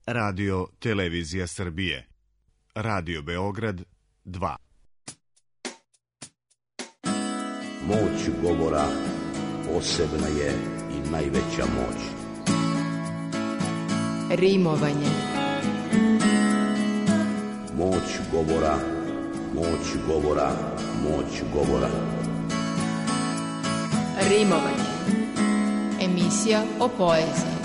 Radio Televizija Srbije. Radio Beograd 2. Moć govora posebna je i najveća moć. Rimovanje. Moć govora, moć govora, moć govora. Rimovanje. Emisija o poeziji.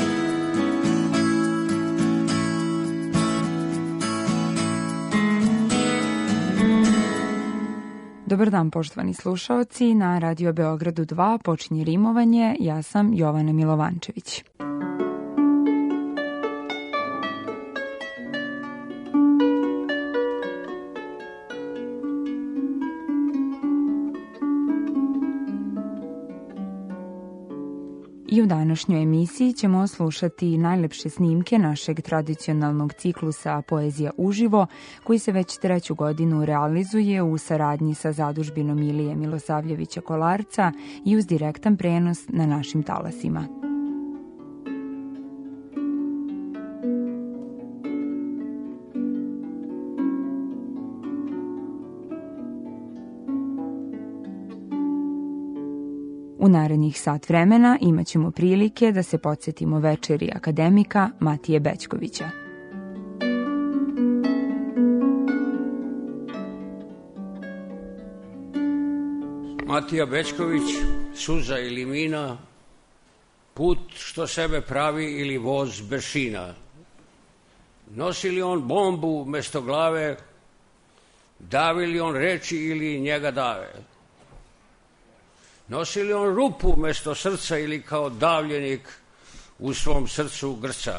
Dobar dan, poštovani slušaoci. Na Radio Beogradu 2 počinje rimovanje. Ja sam Jovana Milovančević. I u današnjoj emisiji ćemo slušati najlepše snimke našeg tradicionalnog ciklusa Poezija uživo, koji se već 3. godinu realizuje u saradnji sa zadužbinom Ilije Milosavljevića Kolarca i uz direktan prenos na našim talasima. U narednih sat vremena imat ćemo prilike da se podsjetimo večeri akademika Matije Bećkovića. Matija Bećković, Suza ili mina, put što sebe pravi ili voz bez šina. Nosi li on bombu mesto glave, davi li on reči ili njega dave? Nosi li on rupu mesto srca ili kao davljenik u svom srcu grca?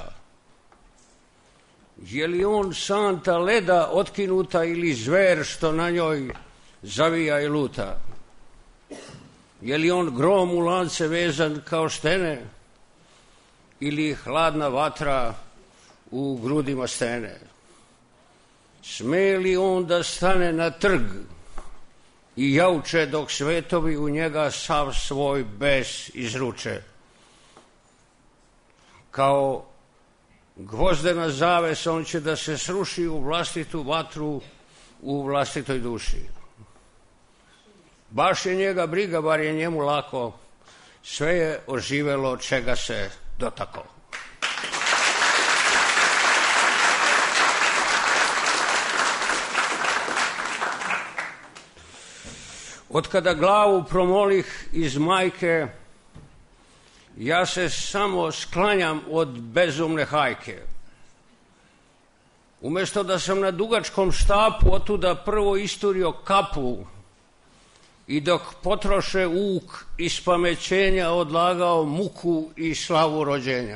Je li on santa leda otkinuta ili zver što na njoj zavija i luta? Je li on grom u lance vezan kao štene ili hladna vatra u grudima stene? Sme li on da stane na trg i jauče dok svetovi u njega sav svoj bes izruče? Kao gvozdena zaves on će da se sruši u vlastitu vatru u vlastitoj duši. Baš je njega briga, bar je njemu lako, sve je oživelo čega se dotako. Otkada glavu promolih iz majke, ja se samo sklanjam od bezumne hajke. Umesto da sam na dugačkom štapu otuda prvo isturio kapu i dok potroše uk iz pamećenja odlagao muku i slavu rođenja.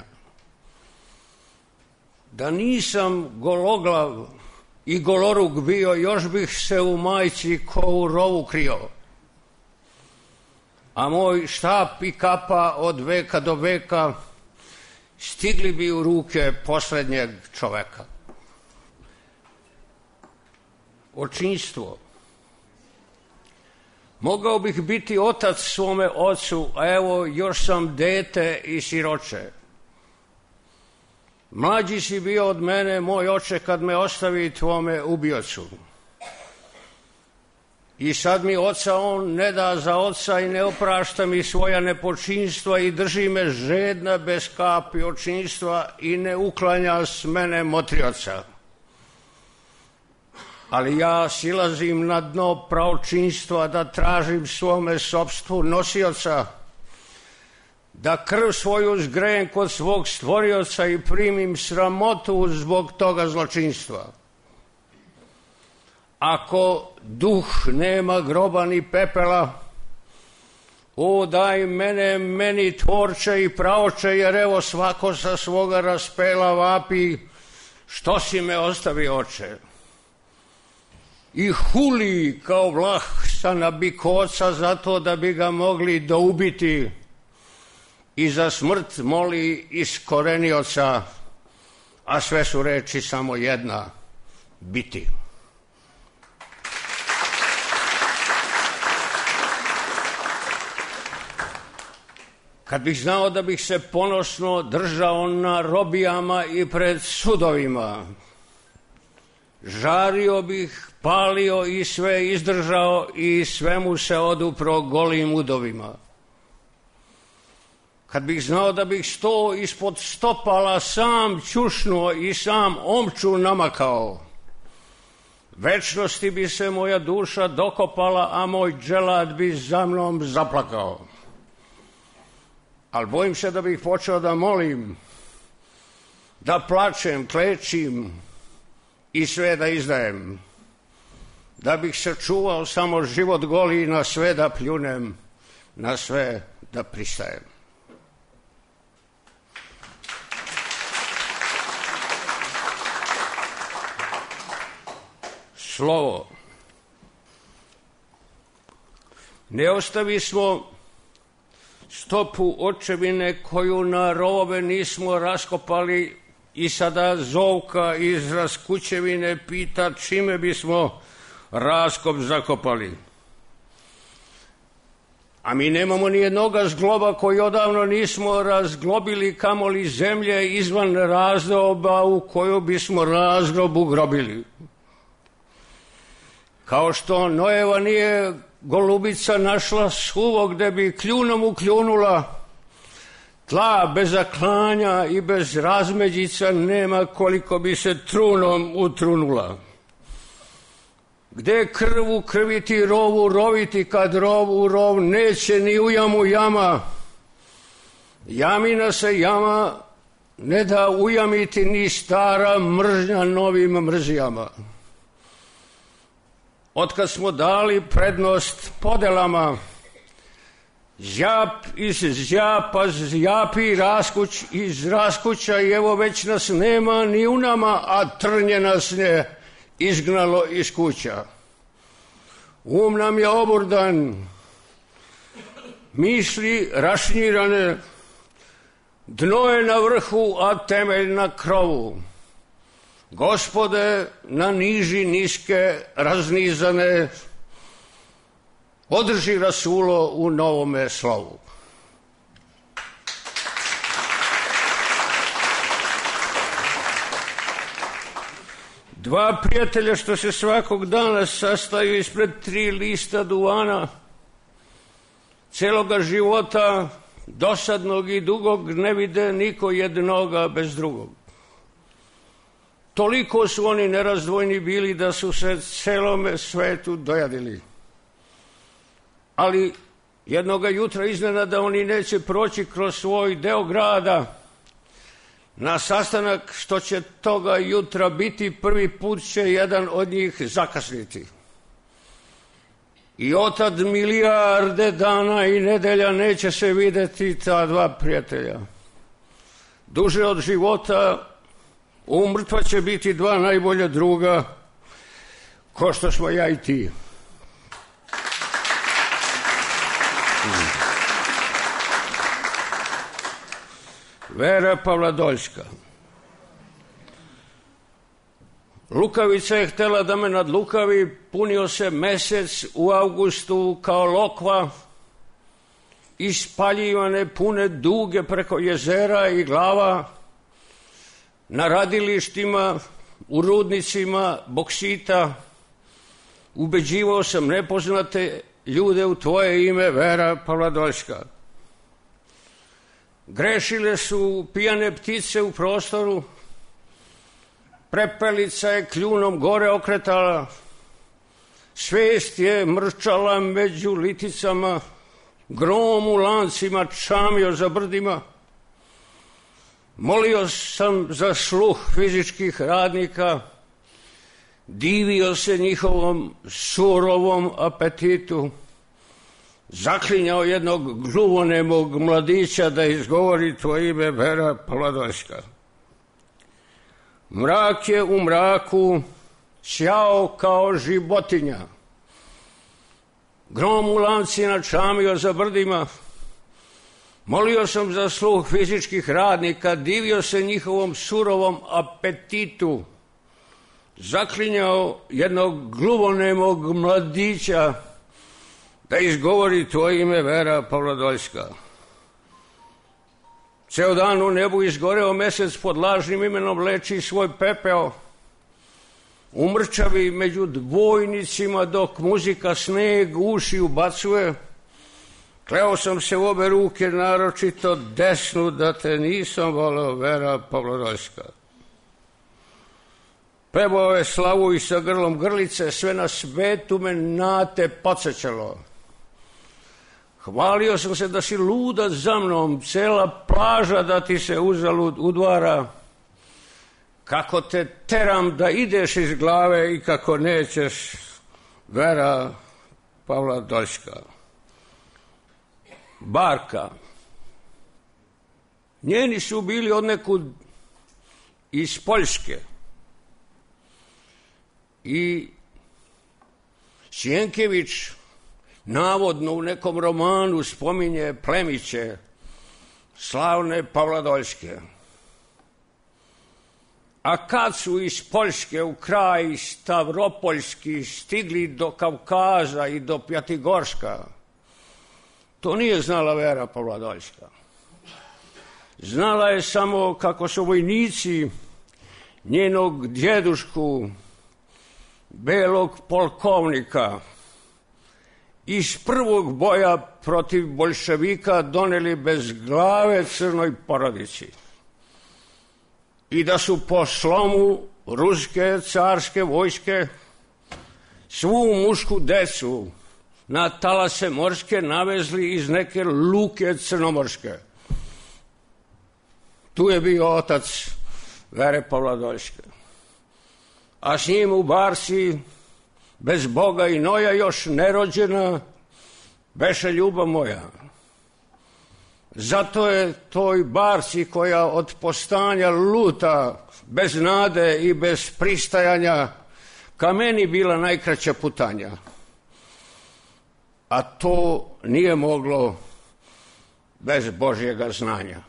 Da nisam gologlav i goloruk bio, još bih se u majci ko u rovu krio. A moj štap i kapa od veka do veka stigli bi u ruke poslednjeg čoveka. Očinstvo. Mogao bih biti otac svome ocu, a evo još sam dete i siroče. Mlađi si bio od mene, moj oče, kad me ostavi tvome ubiocu. I sad mi oca on ne da za oca i ne oprašta mi svoja nepočinstva i drži me žedna bez kapi očinstva i ne uklanja s mene motrioca. Ali ja silazim na dno pravočinstva da tražim svome sopstvu nosioca, da krv svoju zgrejem kod svog stvorioca i primim sramotu zbog toga zločinstva. Ako duh nema groba ni pepela, o daj mene, meni tvorče i praoče, jer evo svako sa svoga raspela vapi, što si me ostavi oče? I huli kao vlah sa nabikoca zato da bi ga mogli doubiti i za smrt moli iskorenioca, a sve su reči samo jedna, biti. kad bih znao da bih se ponosno držao na robijama i pred sudovima, žario bih, palio i sve izdržao i svemu se odupro golim udovima. Kad bih znao da bih sto ispod stopala sam ćušnuo i sam omču namakao, večnosti bi se moja duša dokopala, a moj dželad bi za mnom zaplakao. Ali bojim se da bih počeo da molim, da plačem, klečim i sve da izdajem, da bih se čuvao samo život goli i na sve da pljunem, na sve da pristajem. Slovo. Ne ostavi smo stopu očevine koju na rovove nismo raskopali i sada Zovka iz Raskućevine pita čime bismo raskop zakopali. A mi nemamo ni jednoga zgloba koji odavno nismo razglobili, kamoli zemlje izvan razdoba u koju bismo razgrob ugrobili. Kao što Nojeva nije golubica našla suvo gde bi kljunom ukljunula, tla bez zaklanja i bez razmeđica nema koliko bi se trunom utrunula. Gde krvu krviti, rovu roviti, kad rovu rov neće ni u jamu jama, jamina se jama ne da ujamiti ni stara mržnja novim mrzijama. Otkad smo dali prednost podelama, zjap iz zjapa zjapi raskuć iz raskuća i evo već nas nema ni u nama, a trnje nas je izgnalo iz kuća. Nam je oburdan, misli rašnirane, dno je na vrhu, a temelj na krovu. Gospode, na niži niske raznizane, održi rasulo u novome slovu. Dva prijatelja što se svakog dana sastaju ispred 3 lista duvana, celoga života, dosadnog i dugog, ne vide niko jednoga bez drugog. Toliko su oni nerazdvojni bili da su se celome svetu dojadili. Ali jednoga jutra iznenada oni neće proći kroz svoj deo grada na sastanak što će toga jutra biti, prvi put će jedan od njih zakasniti. I otad milijarde dana i nedelja neće se videti ta dva prijatelja. Duže od života umrtva će biti dva najbolja druga, ko što smo ja i ti. Vera Pavladoljska. Lukavica je htela da me nadlukavi, punio se mesec u avgustu kao lokva, ispaljivane pune duge preko jezera i glava, na radilištima, u rudnicima boksita, ubeđivao sam nepoznate ljude u tvoje ime, Vera Pavladoljska. Grešile su pijane ptice u prostoru, prepelica je kljunom gore okretala, svest je mrčala među liticama, grom u lancima čamio za brdima. Molio sam za sluh fizičkih radnika, divio se njihovom surovom apetitu, zaklinjao jednog gluvonemog mladića da izgovori tvoje ime, Vera Pavladoljska. Mrak je u mraku sjao kao životinja, grom u lancima čamio za brdima. Molio sam za sluh fizičkih radnika, divio se njihovom surovom apetitu, zaklinjao jednog gluvonemog mladića da izgovori tvoje ime, Vera Pavladoljska. Ceo dan u nebu izgoreo mesec pod lažnim imenom leči svoj pepeo. Umrčavi među dvojnicima dok muzika sneg uši ubacuje. Kleo sam se u obe ruke, naročito desnu, da te nisam voleo, Vera Pavlodoljska. Pevao je slavu i sa grlom grlice, sve na svetu me na te podsjećalo. Hvalio sam se da si luda za mnom, cela plaža da ti se uzalud udvara. Kako te teram da ideš iz glave i kako nećeš, Vera Pavlodoljska. Barka. Njeni su bili odnekud iz Poljske. I Sjenkević navodno u nekom romanu spominje plemiće slavne Pavlodoljske. A kad su iz Poljske u kraj Stavropoljski stigli do Kavkaza i do Pjatigorska, to nije znala Vera Pavlodoljska. Znala je samo kako su vojnici njenog djedušku, belog polkovnika, iz prvog boja protiv boljševika doneli bez glave crnoj porodici. I da su po slomu ruske carske vojske svu mušku decu na talase morske navezli iz neke luke crnomorske. Tu je bio otac Vere Pavlodoljske. A s njim u Barsi, bez Boga i noja, još nerođena, beše ljubav moja. Zato je toj Barsi, koja od postanja luta, bez nade i bez pristajanja, ka meni bila najkraća putanja. A to nije moglo bez Božjega znanja.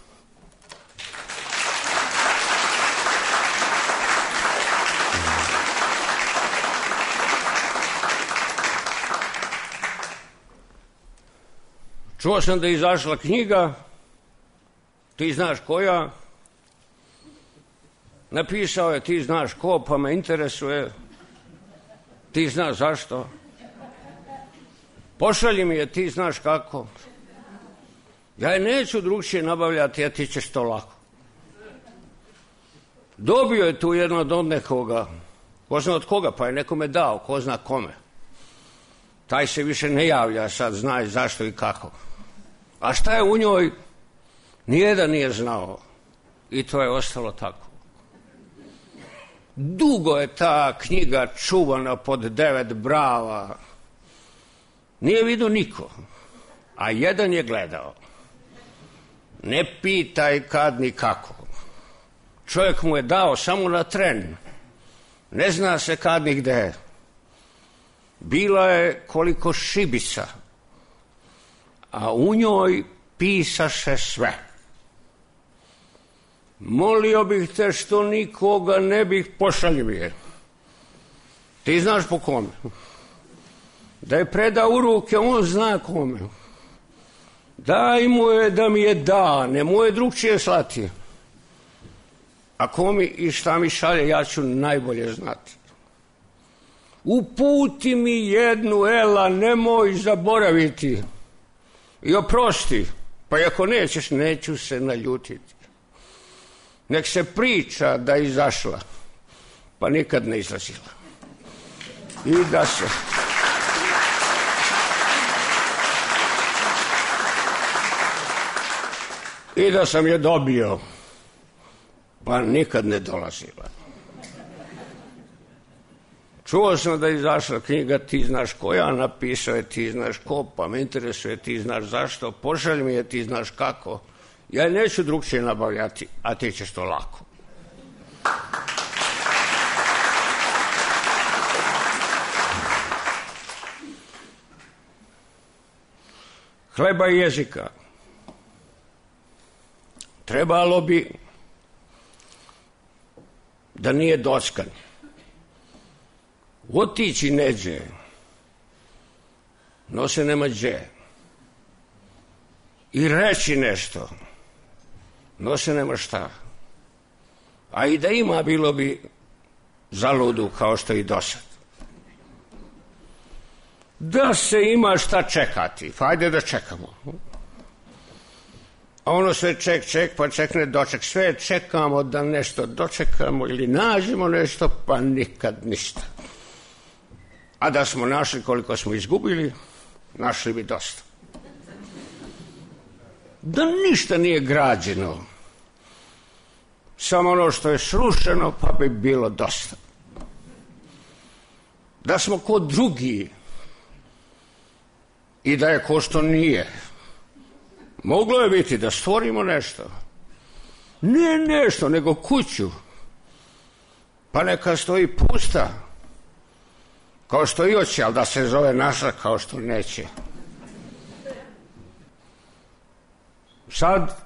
Čuo sam da je izašla knjiga, ti znaš koja, napisao je ti znaš ko, pa me interesuje, ti znaš zašto. Pošalji mi je, ti znaš kako. Ja je neću drugčije nabavljati, a ti ćeš to lako. Dobio je tu jedno od nekoga, ko zna od koga, pa je nekome dao, ko zna kome. Taj se više ne javlja, sad znaj zašto i kako. A šta je u njoj, nijedan nije znao. I to je ostalo tako. Dugo je ta knjiga čuvana pod 9 brava. Nije vidio niko, a jedan je gledao. Ne pitaj kad ni kako. Čovjek mu je dao samo na tren. Ne zna se kad ni gde. Bila je koliko šibica, a u njoj pisaše sve. Molio bih te što nikoga ne bih pošaljivije. Ti znaš po kome. Da je preda u ruke, on zna kome. Daj mu je da mi je da, ne mu je drugčije slati. A ko mi i šta mi šalje, ja ću najbolje znati. Uputi mi jednu, Ela, nemoj zaboraviti. I oprosti, pa ako nećeš, neću se naljutiti. Nek se priča da je izašla, pa nikad ne izlazila. I da se... I da sam je dobio, pa nikad ne dolazila. Čuo sam da je izašla knjiga, ti znaš koja, napisao je ti znaš ko, pa me interesuje ti znaš zašto, pošalj mi je ti znaš kako. Ja neću drugčije nabavljati, a ti ćeš to lako. Hleba i jezika. Trebalo bi da nije dockan. Otići neđe, no se nema đe. I reći nešto, no se nema šta. A i da ima, bilo bi zaludu kao što i dosad. Da se ima šta čekati, pa ajde da čekamo. A ono sve ček, pa čekne doček. Sve čekamo da nešto dočekamo ili nađemo nešto, pa nikad ništa. A da smo našli koliko smo izgubili, našli bi dosta. Da ništa nije građeno, samo ono što je srušeno, pa bi bilo dosta. Da smo ko drugi i da je ko što nije. Moglo je biti da stvorimo nešto. Ne nešto, nego kuću. Pa neka stoji pusta, kao što i hoće, ali da se zove naša, kao što neće. Sad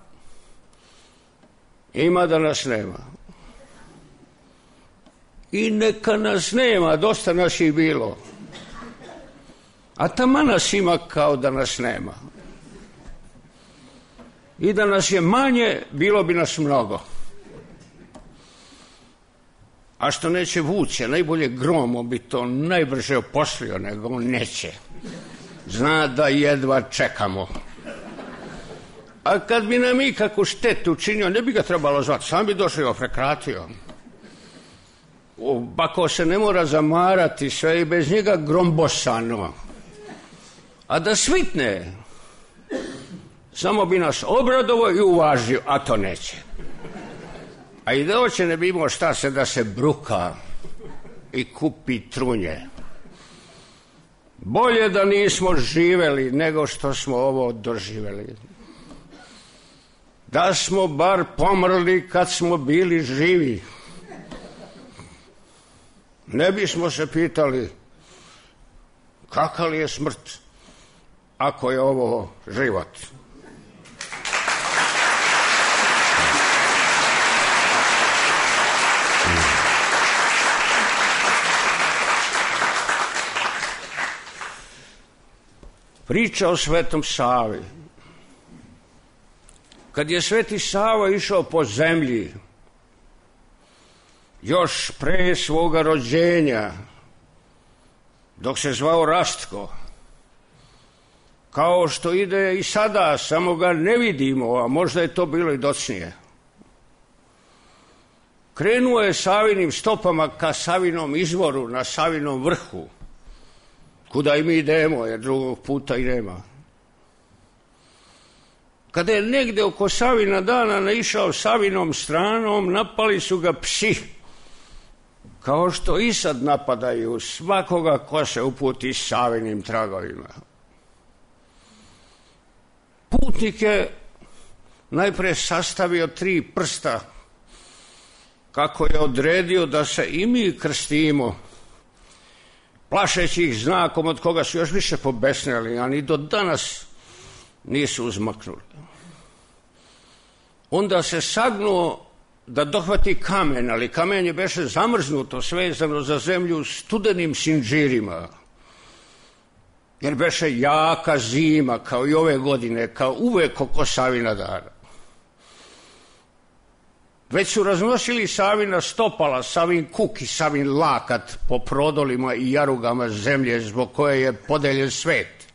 ima da nas nema. I neka nas nema, dosta nas je bilo. A taman nas ima kao da nas nema. I da nas je manje, bilo bi nas mnogo. A što neće vuče, najbolje gromom bi to najbrže oposlio, nego on neće. Zna da jedva čekamo. A kad bi nam ikakvu štetu učinio, ne bi ga trebalo zvati, sam bi došao i oprekratio. Bako se ne mora zamarati, sve i bez njega grombosano. A da svitne, samo bi nas obradovao i uvažio, a to neće. A i da hoće ne bi imao šta se da se bruka i kupi trunje. Bolje da nismo živeli nego što smo ovo doživeli. Da smo bar pomrli kad smo bili živi. Ne bismo se pitali kakav je smrt ako je ovo život. Priča o Svetom Savi. Kad je Sveti Sava išao po zemlji, još pre svoga rođenja, dok se zvao Rastko, kao što ide i sada, samo ga ne vidimo, a možda je to bilo i docnije. Krenuo je Savinim stopama ka Savinom izvoru na Savinom vrhu, kuda i mi idemo, jer drugog puta i nema. Kada je negde oko Savina dana naišao Savinom stranom, napali su ga psi, kao što i sad napadaju svakoga ko se uputi Savinim tragovima. Putnik je najpre sastavio 3 prsta, kako je odredio da se i mi krstimo, plašeći ih znakom od koga su još više pobesneli, a ni do danas nisu uzmaknuli. Onda se sagnuo da dohvati kamen, ali kamen je beše zamrznuto, svezano za zemlju studenim sinđirima, jer beše jaka zima, kao i ove godine, kao uvek oko Savina dana. Već su raznosili Savina stopala, Savin kuk i Savin lakat po prodolima i jarugama zemlje zbog koje je podeljen svet.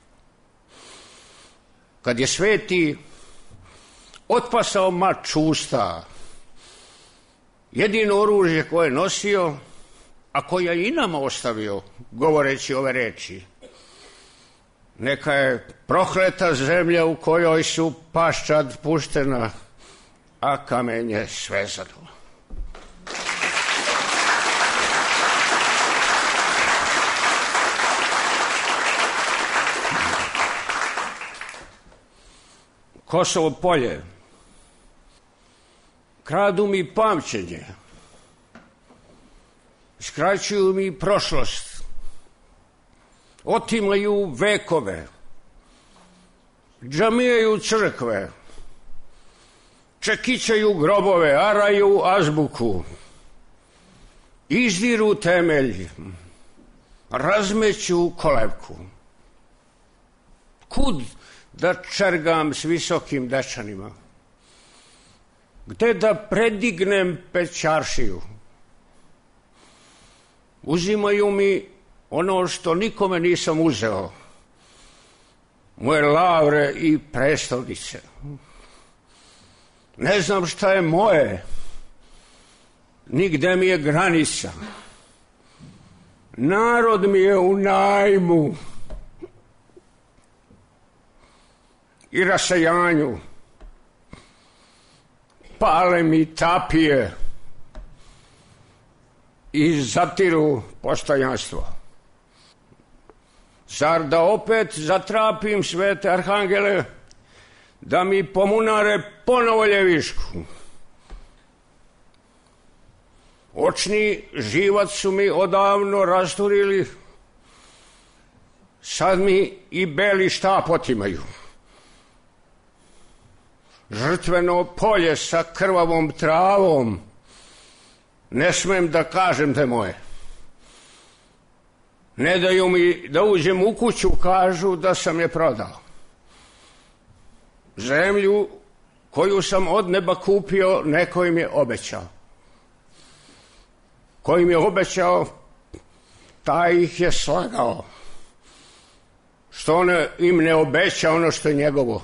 Kad je Sveti otpasao mač usta, jedino oružje koje je nosio, a koje je i nama ostavio, govoreći ove reči: neka je prokleta zemlja u kojoj su paščad puštena, a kamen je svezano. Kosovo polje. Kradu mi pamćenje. Skraćuju mi prošlost. Otimaju vekove. Džamijaju crkve. Čekićaju grobove, araju azbuku. Izdiru temelj. Razmeću kolevku. Kud da čergam s visokim dečanima? gde da predignem pećaršiju. Uzimaju mi ono što nikome nisam uzeo, moje lavre i prestolnice. Ne znam šta je moje, nigde mi je granica. Narod mi je u najmu i rasajanju. Pale mi tapije i zatiru postojanstvo. Zar da opet zatrapim svete arhangele da mi pomunare ponovo ljevišku? Očni živac su mi odavno rasturili, sad mi i beli štap otimaju. Žrtveno polje sa krvavom travom, ne smem da kažem da je moje. Ne daju mi da uđem u kuću, kažu da sam je prodao. Zemlju koju sam od neba kupio, neko im je obećao. Ko im je obećao, taj ih je slagao. Što on im ne obeća ono što je njegovo.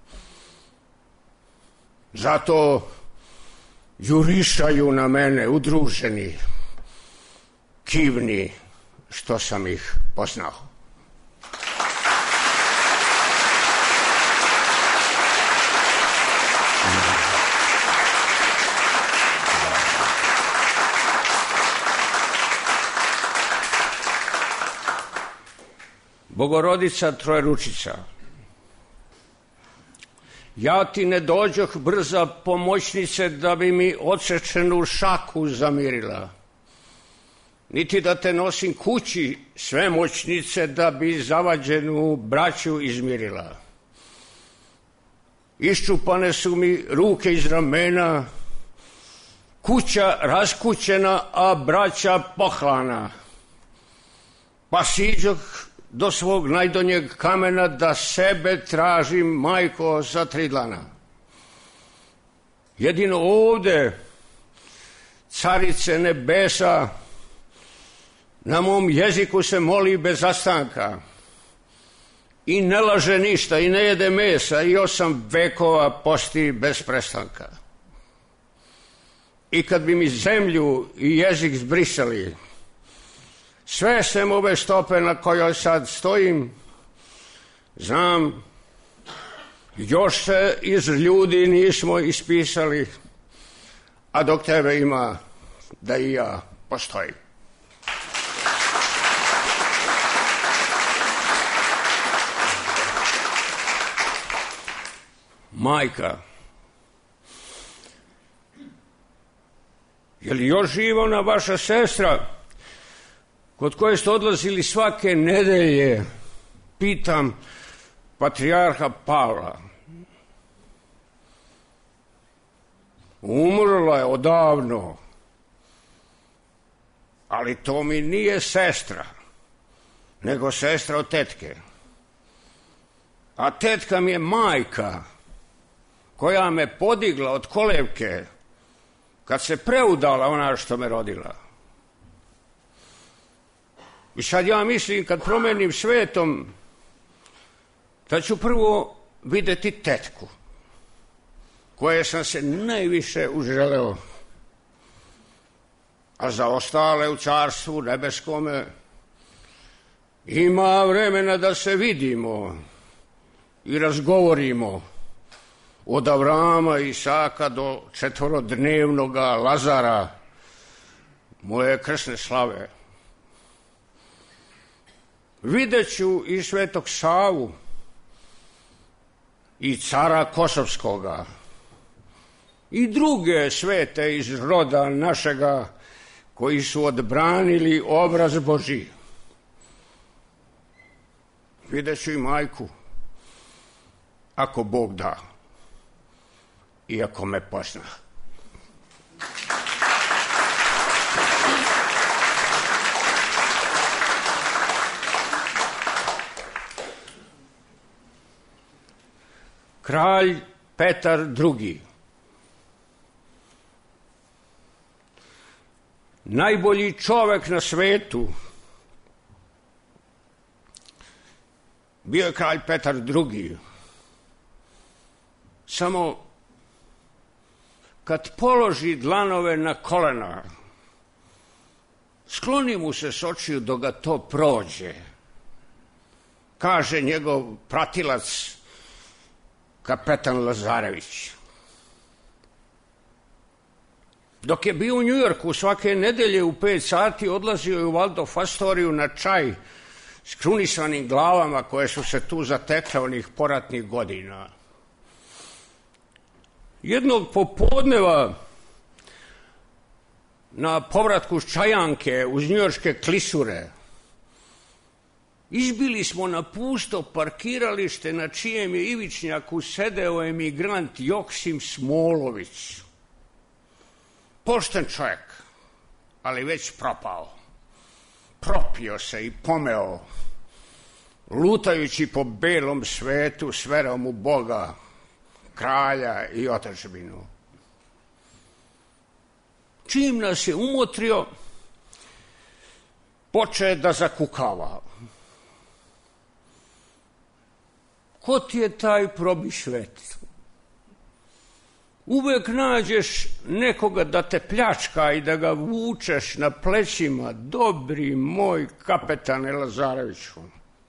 Zato jurišaju na mene udruženi, kivni, što sam ih poznao. Bogorodica Trojeručica, ja ti ne dođoh brza pomoćnice da bi mi odsečenu šaku zamirila, niti da te nosim kući svemoćnice da bi zavađenu braću izmirila. Iščupane su mi ruke iz ramena, kuća raskućena, a braća pohlana. Pa siđoh do svog najdonjeg kamena da sebe tražim, majko, za 3 dlana. Jedino ovde, carice nebesa, na mom jeziku se moli bez zastanka i ne laže ništa i ne jede mesa i 8 vekova posti bez prestanka. I kad bi mi zemlju i jezik zbrisali, sve sem ove stope na kojoj sad stojim, znam, još se iz ljudi nismo ispisali, a dok tebe ima, da i ja postojim. Majka, je li još živa ona vaša sestra kod koje ste odlazili svake nedelje, pitam patrijarha Pavla? Umrla je odavno, ali to mi nije sestra, nego sestra od tetke. A tetka mi je majka, koja me podigla od kolevke kad se preudala ona što me rodila. I sad ja mislim, kad promenim svetom, da ću prvo videti tetku, koje sam se najviše uželeo, a za ostale u carstvu nebeskome ima vremena da se vidimo i razgovorimo, od Avrama i Isaka do 4-dnevnoga Lazara, moje krsne slave. Vidjet ću i Svetog Savu i cara Kosovskoga i druge svete iz roda našega koji su odbranili obraz Božji. Vidjet ću i majku, ako Bog da, i ako me pozna. Kralj Petar II. najbolji čovek na svetu bio je kralj Petar II. Samo kad položi dlanove na kolena, skloni mu se s očiju dok ga to prođe, kaže njegov pratilac kapetan Lazarević. Dok je bio u Njujorku, svake nedelje u 5 sati odlazio je u Waldorf Astoriju na čaj s krunisanim glavama koje su se tu zatekle onih poratnih godina. Jednog popodneva na povratku s Čajanke uz njujorške klisure izbili smo na pusto parkiralište na čijem je ivičnjaku sedeo emigrant Joksim Smolović. Pošten čovjek, ali već propao. Propio se i pomeo, lutajući po belom svetu s verom u Boga, kralja i otadžbinu. Čim nas je umotrio, poče da zakukava. Ko ti je taj probišvet? Uvek nađeš nekoga da te pljačka i da ga vučeš na plećima, dobri moj kapetane Lazareviću.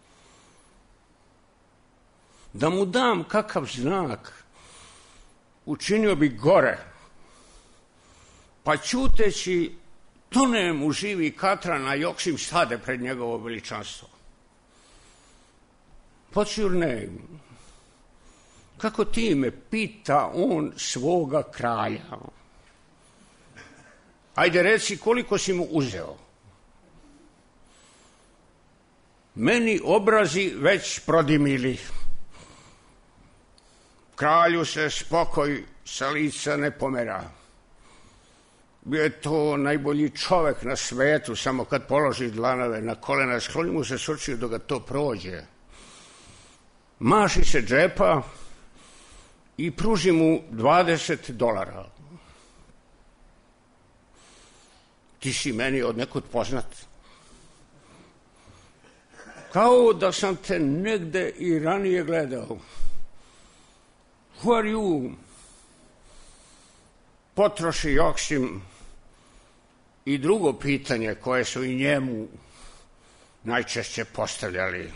Da mu dam kakav znak, učinio bi gore, pa ćuteći tonem u živi katran, a Joksim stade pred njegovo veličanstvo. What's your name? Kako ti me pita on svoga kralja? Ajde reci koliko si mu uzeo. Meni obrazi već prodimili. Kralju se spokoj sa lica ne pomera. Bio je to najbolji čovek na svetu, samo kad položi dlanove na kolena, skloni mu se s očiju dok ga to prođe. Maši se džepa i pruži mu $20. Ti si meni od nekud poznat. Kao da sam te negde i ranije gledao. Who are you? Potroši Joksim i drugo pitanje koje su i njemu najčešće postavljali,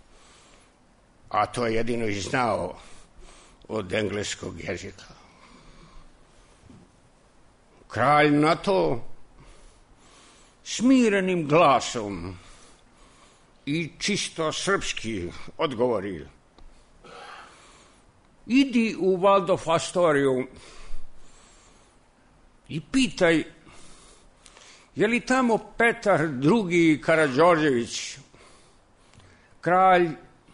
a to je jedino i znao od engleskog jezika. Kralj na to smirenim glasom i čisto srpski odgovori: idi u Waldorf Astoriju i pitaj je li tamo Petar II. Karađorđević, kralj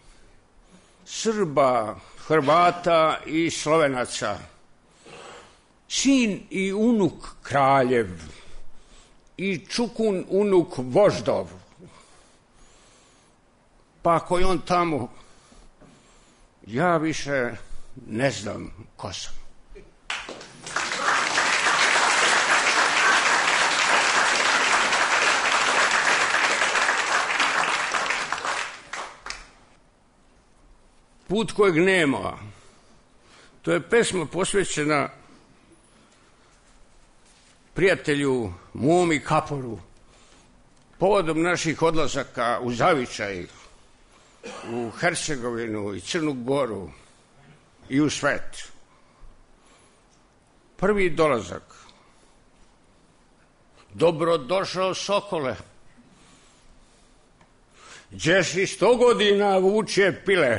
Srba, Hrvata i Slovenaca, sin i unuk kraljev i čukun unuk voždov. Pa ako je on tamo, ja više ne znam ko sam. Put kojeg nema. To je pesma posvećena prijatelju Momi Kaporu povodom naših odlazaka u zavičaj, u Hercegovinu i Crnu Goru i u svet. Prvi dolazak. Dobrodošao Sokole. Gdje si 100 godina vuče pile?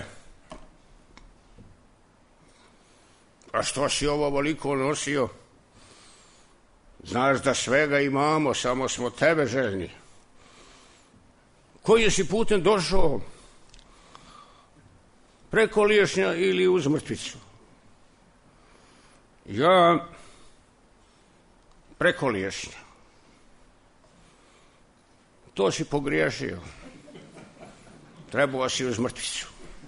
A što si ovo voliko nosio? Znaš da svega imamo, samo smo tebe željni. Koji si putem došao? Preko Liješnja ili uz Mrtvicu? Ja preko Liješnja. To si pogriješio. Trebao si uz Mrtvicu.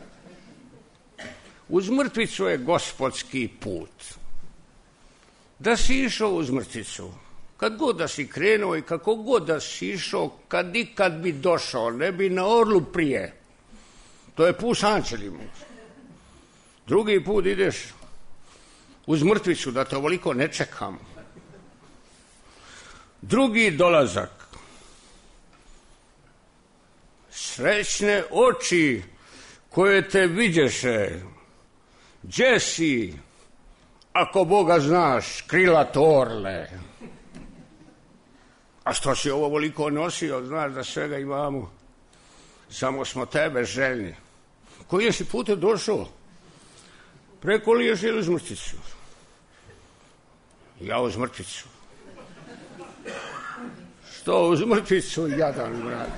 Uz Mrtvicu je gospodski put. Da si išao uz Mrtvicu, Kad god da si krenuo i kako god da si išao, kad ikad bi došao, ne bi na orlu prije. To je put s anđelima. Drugi put ideš uz mrtvicu, da te ovoliko ne čekam. Drugi dolazak. Srećne oči koje te vidješe. Gdje si, ako Boga znaš, krilat orle? A što si ovo voliko nosio, znaš da svega imamo. Samo smo tebe željni. Koji si putem došao? Preko liješ ili uz mrtvicu? Ja uz mrtvicu. Što uz mrtvicu, jadan brat?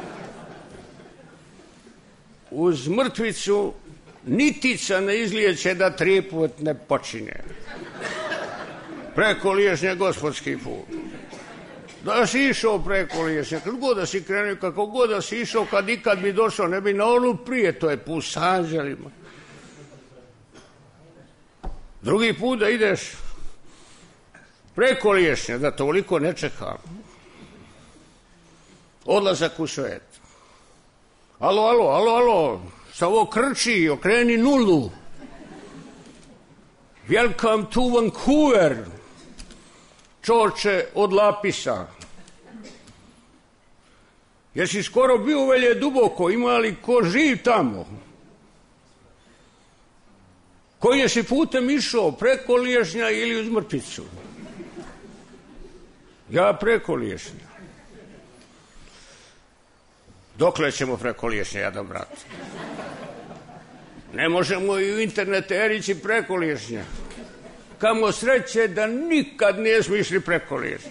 Uz mrtvicu nitica ne izlijeće da 3 put ne počinje. Preko liješnje gospodski put. Da si išao preko liješnje, kad god da si krenuo, kako god da si išao, kad ikad bi došao, ne bi na onu prije, to je put s anđelima. Drugi put da ideš preko liješnje, da toliko ne čekam. Odlazak u svet. Alo, sa ovo krči, okreni 0. Welcome to Vancouver. Čoče od Lapisa. Jesi skoro bio u Velje duboko, ima li ko živ tamo? Koji jesi putem išao, preko liješnja ili uz mrtvicu? Ja preko liješnja. Dokle ćemo preko liješnja, jadan brat? Ne možemo i u internet erići preko liješnja. Kamo sreće da nikad nismo išli preko liješnja.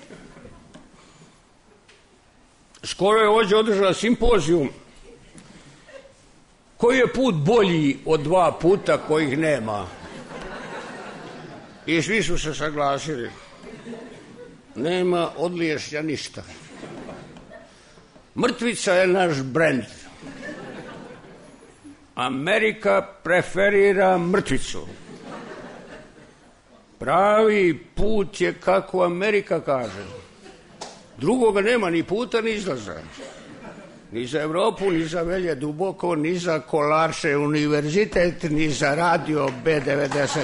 Skoro je ovdje održala simpozijum. Koji je put bolji od 2 puta kojih nema? I svi su se saglasili. Nema od liješnja ništa. Mrtvica je naš brend. Amerika preferira mrtvicu. Pravi put je kako Amerika kaže. Drugoga nema ni puta ni izlaza. Ni za Evropu, ni za Velje duboko, ni za Kolarše univerzitet, ni za radio B92.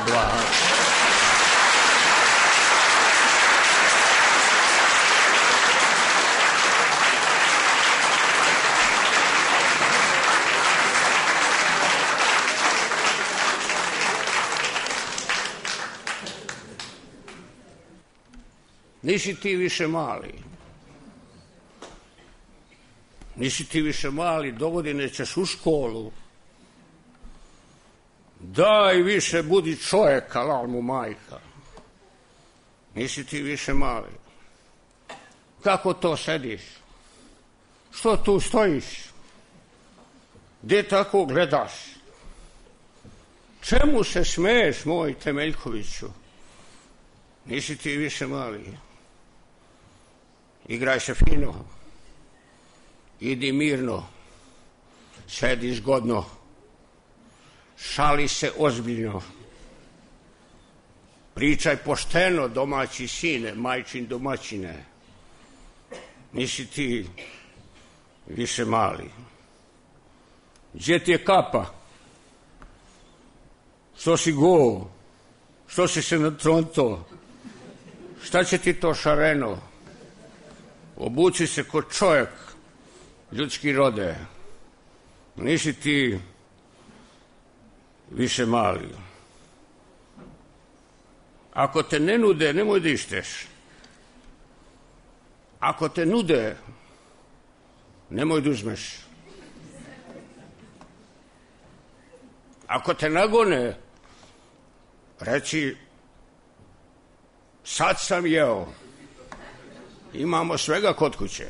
Nisi ti više mali. Nisi ti više mali, dogodine ćeš u školu. Daj više, budi čovjek, alal mu majka. Nisi ti više mali. Kako to sediš? Što tu stojiš? Gdje tako gledaš? Čemu se smeješ, moj Temeljkoviću? Nisi ti više mali. Igraj se fino. Idi mirno. Sedi zgodno. Šali se ozbiljno. Pričaj pošteno, domaći sine, majčin domaćine. Nisi ti više mali. Gdje ti je kapa? Što si go? Što si se natronto? Šta će ti to šareno? Obuci se ko čovjek, ljudski rode. Nisi ti više mali. Ako te ne nude, nemoj da išteš. Ako te nude, nemoj da uzmeš. Ako te nagone, reci, sad sam jeo. Imamo svega kod kuće.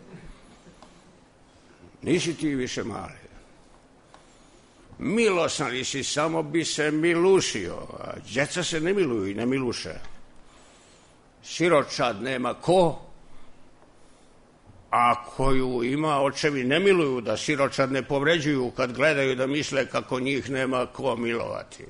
Nisi ti više mali. Milosan li si, samo bi se milušio. A djeca se ne miluju i ne miluše. Siročad nema ko, a koju ima očevi ne miluju, da siročad ne povređuju kad gledaju, da misle kako njih nema ko milovati.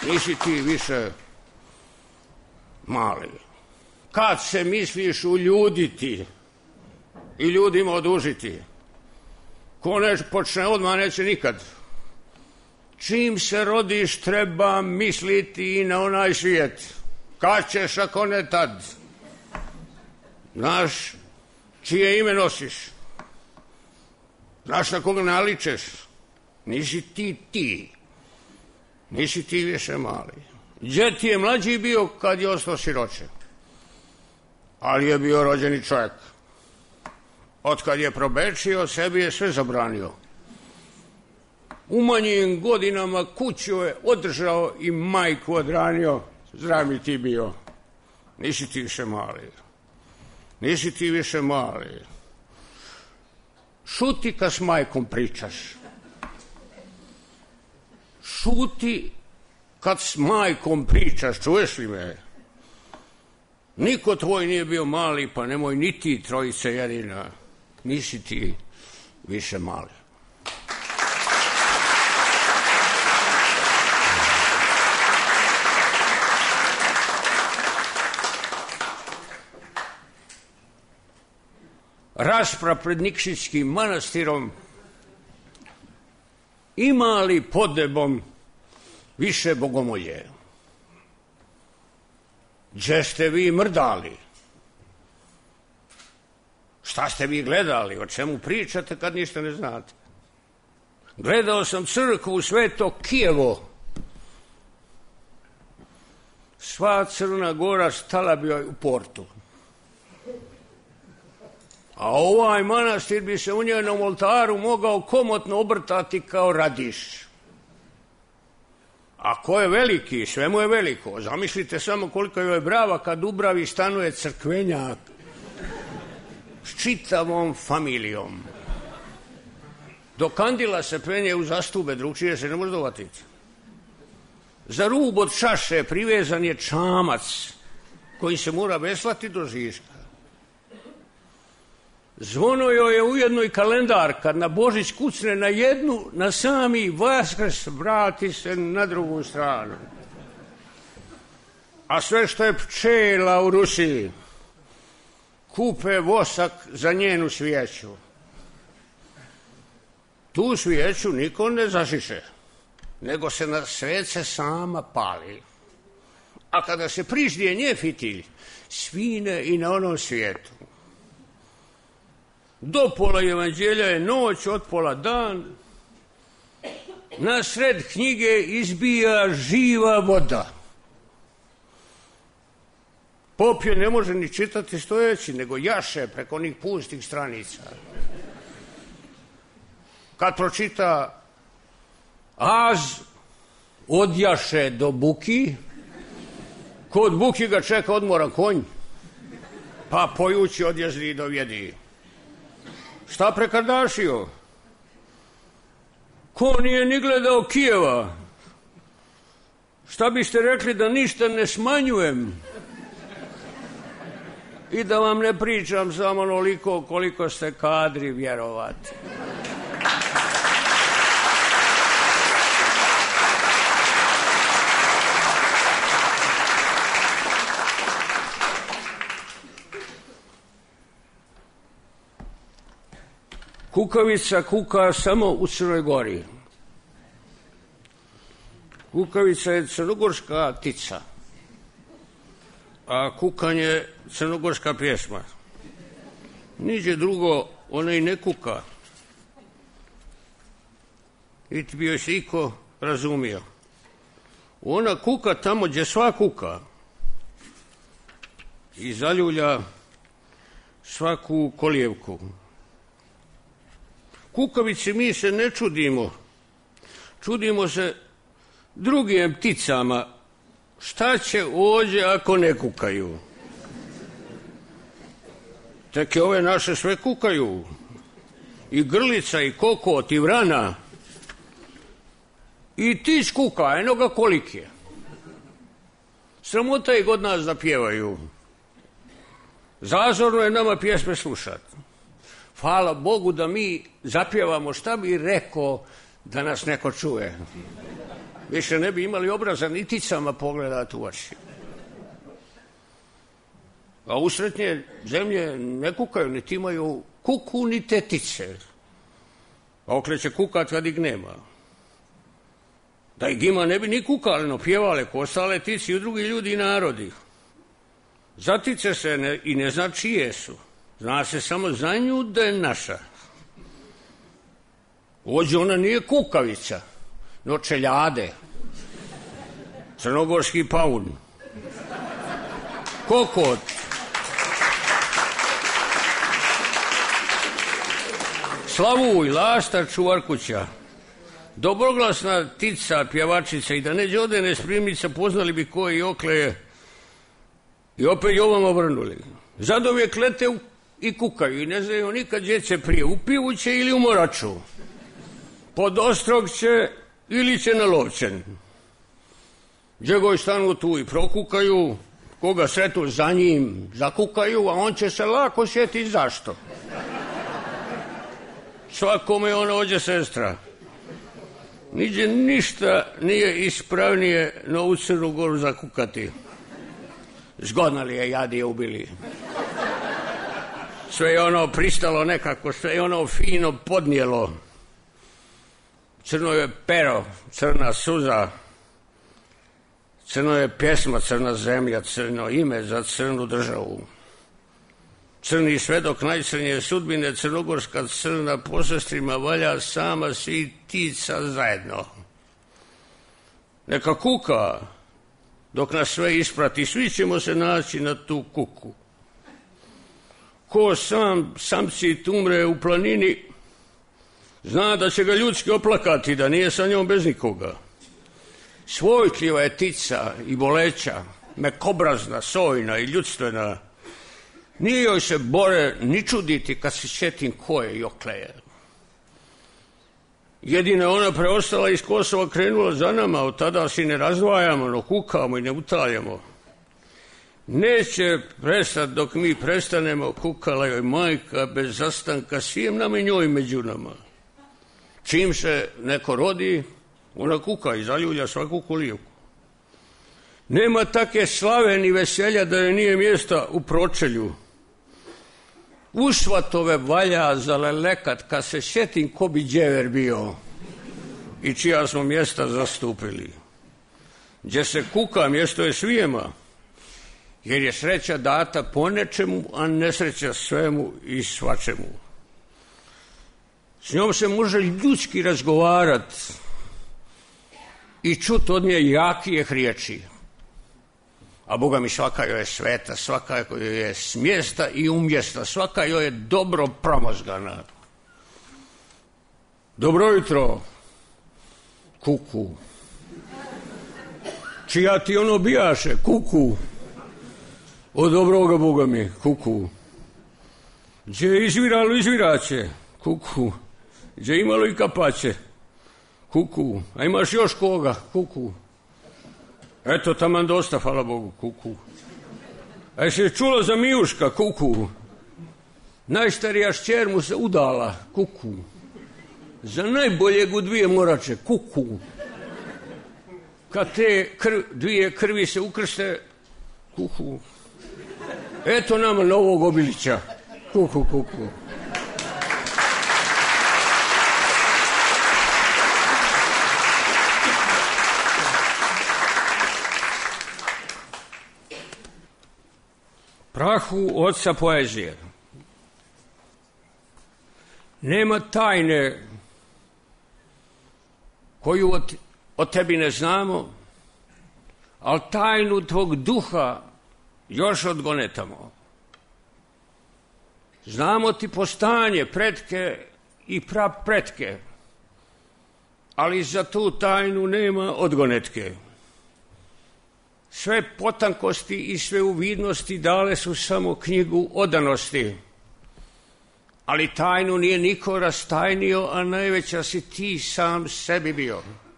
Nisi ti više mali. Kad se misliš uljuditi i ljudima odužiti, ko ne počne odmah, neće nikad. Čim se rodiš, treba misliti i na onaj svijet. Kad ćeš, ako ne tad? Znaš čije ime nosiš? Znaš na koga naličeš? Nisi ti ti. Nisi ti više mali. Đed ti je mlađi bio kad je ostao siroče. Ali je bio rođeni čovjek. Otkad je probečio, sebi je sve zabranio. U manjim godinama kuću je održao i majku odranio. Zdrav mi ti bio. Nisi ti više mali. Nisi ti više mali. Šuti kad s majkom pričaš. Šuti kad s majkom pričaš, čuješ li me? Niko tvoj nije bio mali, pa nemoj ni ti trojice jedina. Nisi ti više mali. Rasprava pred Nikšićkim manastirom, ima li pod nebom više bogomolje? Gdje ste vi mrdali? Šta ste vi gledali? O čemu pričate kad ništa ne znate? Gledao sam crkvu Sveto Kijevo. Sva Crna Gora stala bi joj u portu. A ovaj manastir bi se u njenom oltaru mogao komotno obrtati kao radiš. A ko je veliki, sve mu je veliko. Zamislite samo koliko joj je brava kad Dubravi stanuje crkvenjak s čitavom familijom. Do kandila se penje u zastube, drugčije se ne može dovatiti. Za rub od čaše privezan je čamac koji se mora veslati do žiška. Zvono joj je ujedno i kalendar, kad na Božić kucne na jednu, na sami Vaskrs vrati se na drugu stranu. A sve što je pčela u Rusiji, kupe vosak za njenu svijeću. Tu svijeću niko ne zašiše, nego se na svece sama pali. A kada se priždije nje fitilj, svine i na onom svijetu. Do pola evanđelja je noć, od pola dan. Na sred knjige izbija živa voda. Pop je ne može ni čitati stojeći, nego jaše preko onih pustih stranica. Kad pročita az, odjaše do buki. Kod buki ga čeka odmoran konj, pa pojući odjezdi do vjedi. Šta prekardašio? Ko nije ni gledao Kijeva? Šta biste rekli da ništa ne smanjujem? I da vam ne pričam samo onoliko koliko ste kadri vjerovati. Kukavica kuka samo u Crnoj Gori. Kukavica je crnogorska ptica, a kukanje crnogorska pjesma. Niđe drugo, ona i ne kuka. I ti bi joj se iko razumio. Ona kuka tamo gdje sva kuka i zaljulja svaku kolijevku. Kukavici mi se ne čudimo. Čudimo se drugim pticama. Šta će ovdje ako ne kukaju? Tek ove naše sve kukaju. I grlica, i kokot, i vrana. I tić kuka, eno ga kolik je. Sramota ih od nas da pjevaju. Zazorno je nama pjesme slušati. Hvala Bogu da mi zapjevamo, šta bi rekao da nas neko čuje. Više ne bi imali obraza ni ticama pogledati u oči. A usretnje zemlje ne kukaju, niti imaju kuku, ni tetice. A okreće kukat kad ih nema. Da ih ima ne bi ni kukali, no pjevale ko ostale tici i drugi ljudi i narodi. Zatice se i ne zna čije su. Zna se samo za nju da je naša. Ođe ona nije kukavica, no čeljade. Crnogorski paun. Kokot. Slavuj, lastar, čuvar kuća. Dobroglasna tica, pjevačica i da neđe odene spremnica, poznali bi ko i okle i opet jovom obrnuli. Zadovijek lete i kukaju i ne znaju nikad gdje će prije, u pivu će ili u moraču. Pod ostrog će ili će na lovčen. Gdje goj stanu tu i prokukaju, koga sretu za njim zakukaju, a on će se lako sjetiti zašto. Svakome ona ođe sestra. Niđe ništa nije ispravnije no u Crnu Goru zakukati. Zgodno li je, jadi je ubili. Sve je ono pristalo nekako, sve je ono fino podnijelo. Crno je pero, crna suza, crno je pjesma, crna zemlja, crno ime za crnu državu. Crni svedok najcrnije sudbine, crnogorska crna po sestrima valja sama svi tica zajedno. Neka kuka, dok nas sve isprati, svi ćemo se naći na tu kuku. Ko samci tumre u planini, zna da će ga ljudski oplakati, da nije sa njom bez nikoga. Svojtljiva je tica i boleća, mekobrazna, sojna i ljudstvena. Nije joj se bore ni čuditi kad se sjetim ko je i okleje. Jedina ona preostala iz Kosova krenula za nama, od tada si ne razdvajamo, no kukamo i ne utaljamo. Neće prestati dok mi prestanemo, kukala joj majka bez zastanka, svijem nam i njoj među nama. Čim se neko rodi, ona kuka i zaljulja svaku kolijevku. Nema take slave ni veselja da joj nije mjesta u pročelju. U svatove valja zalelekat kad se sjetim ko bi djever bio i čija smo mjesta zastupili. Gdje se kuka, mjesto je svijema, jer je sreća data po nečemu, a nesreća svemu i svačemu. S njom se može ljudski razgovarat i čut od nje jakijeh riječi. A Boga mi svaka joj je sveta, svaka joj je smjesta i umjesta, svaka joj je dobro promozgana. Dobro jutro, kuku. Čija ti ono bijaše, kuku. Od dobroga Boga mi, kuku. Gdje je izviralo, izviraće, kuku. Gdje je imalo i kapaće, kuku. A imaš još koga, kuku. Eto, taman dosta, hvala Bogu, kuku. A jesi čula za Mijuška, kuku? Najstarija šćer mu se udala, kuku. Za najboljeg u dvije morače, kuku. Kad te dvije krvi se ukrste, kuku. Eto nama novog obilića, kuku, kuku. Prahu oca poezije. Nema tajne koju od tebi ne znamo, ali tajnu tvog duha još odgonetamo. Znamo ti postanje, pretke i prapretke, ali za tu tajnu nema odgonetke. Sve potankosti i sve uvidnosti dale su samo knjigu odanosti, ali tajnu nije niko rastajnio, a najveća si ti sam sebi bio.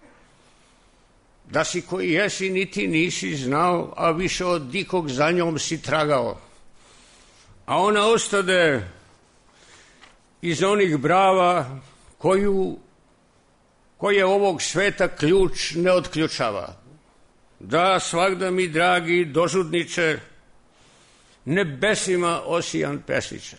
Da si koji jesi niti nisi znao, a više od dikog za njom si tragao. A ona ostade iz onih brava koje ovog sveta ključ ne otključava. Da, svagda mi, dragi dožudniče, nebesima osijan pesniče.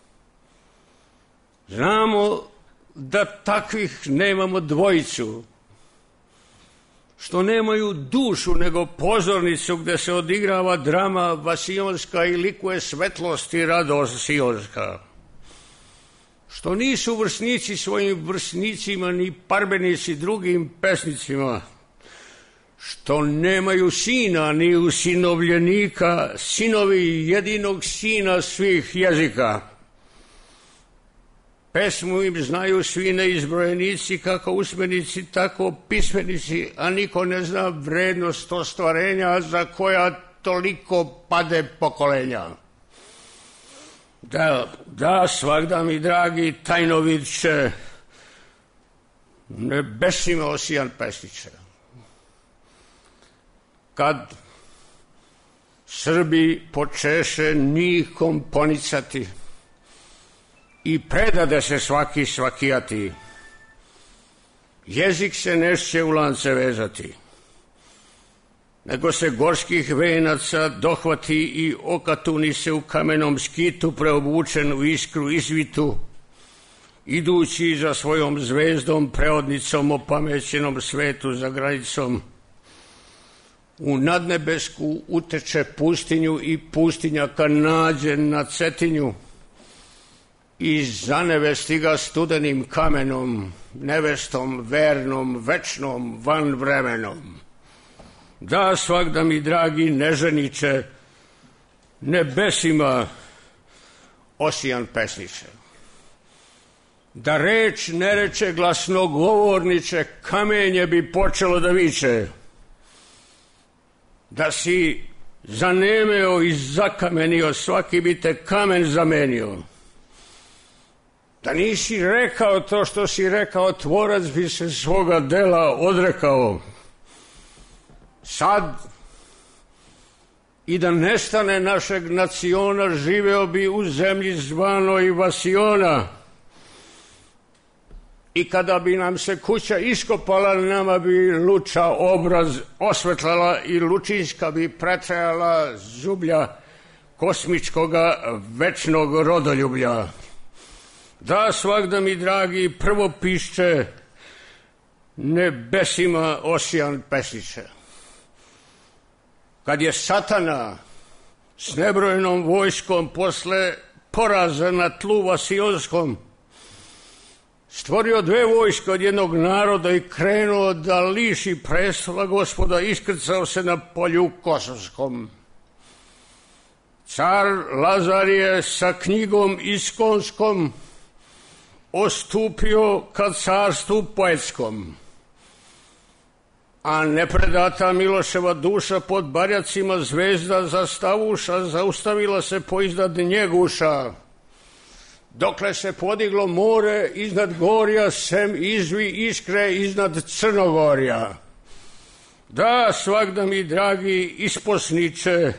Znamo da takvih nemamo dvojicu, što nemaju dušu nego pozornicu gde se odigrava drama vasionska i likuje svetlost i radost sionska. Što nisu vrsnici svojim vrsnicima ni parbenici drugim pesnicima, što nemaju sina ni usinovljenika, sinovi jedinog sina svih jezika. Pesmu im znaju svi neizbrojenici, kako usmenici, tako pismenici, a niko ne zna vrednost ostvarenja za koja toliko pade pokolenja. Da, svagda mi, dragi tajnovidče, nebesima osijan pesniče. Kad Srbi počeše njih komponicati i predade se svaki svakijati, jezik se neće u lance vezati, nego se gorskih venaca dohvati i okatuni se u kamenom skitu preobučen u iskru izvitu, idući za svojom zvezdom preodnicom opamećenom svetu za granicom. U nadnebesku uteče pustinju i pustinja kad nađe na Cetinju i zanevesti ga studenim kamenom, nevestom, vernom, večnom, van vremenom. Da, svagda mi, dragi neženiče, nebesima osijan pesniče. Da reč ne reče glasnogovorniče, kamenje bi počelo da viče. Da si zanemeo i zakamenio, svaki bi te kamen zamenio. Da nisi rekao to što si rekao, tvorac bi se svoga dela odrekao. Sad, i da nestane našeg naciona, živeo bi u zemlji zvanoj Vasiona. I kada bi nam se kuća iskopala, nama bi luča obraz osvetlala i lučinska bi pretrajala zublja kosmičkoga večnog rodoljublja. Da, svagda mi, dragi prvopišće, nebesima osijan pesniče. Kad je satana s nebrojenom vojskom posle poraza na tlu vasionskom stvorio dve vojske od jednog naroda i krenuo da liši prestola Gospoda, iskrcao se na polju Kosovskom. Car Lazar je sa knjigom iskonskom ostupio ka carstvu poetskom, a nepredata Miloševa duša pod barjacima zvezda zastavuša zaustavila se poiznad njeguša, dokle se podiglo more iznad gorja, sem izvi iskre iznad Crnogorja. Da, svagda mi, dragi isposniče,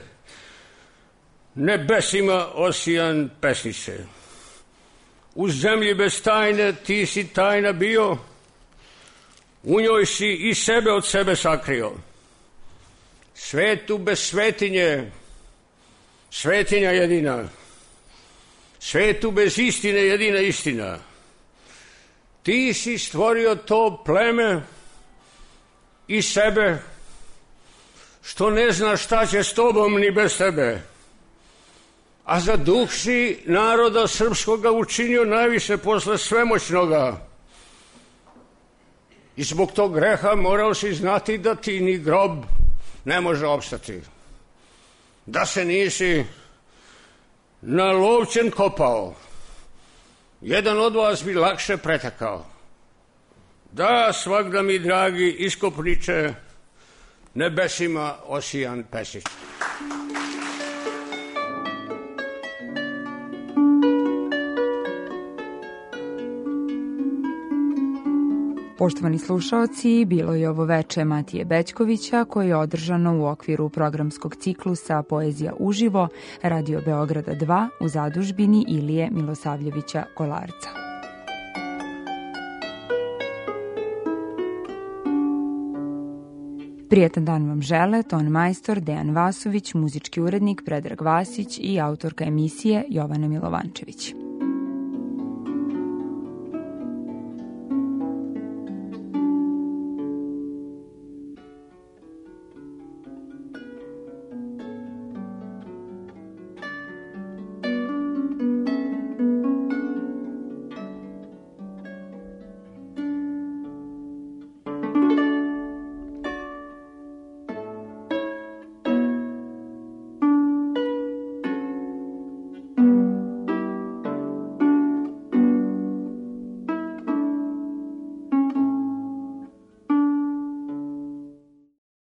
nebesima osijan pesniče. U zemlji bez tajne ti si tajna bio, u njoj si i sebe od sebe sakrio. Svetu bez svetinje, svetinja jedina. Svetu bez istine, jedina istina. Ti si stvorio to pleme i sebe, što ne zna šta će s tobom ni bez tebe. A za duh si naroda srpskoga učinio najviše posle svemoćnoga. I zbog tog greha morao si znati da ti ni grob ne može opstati. Da se nisi na Lovćen kopao, jedan od vas bi lakše pretekao. Da, svagda mi, dragi iskopniče, nebesima osijan pesniče. Poštovani slušaoci, bilo je ovo veče Matije Bećkovića koje je održano u okviru programskog ciklusa Poezija uživo Radio Beograda 2 u zadužbini Ilije Milosavljevića Kolarca. Prijetan dan vam žele ton majstor Dejan Vasović, muzički urednik Predrag Vasić i autorka emisije Jovana Milovančević.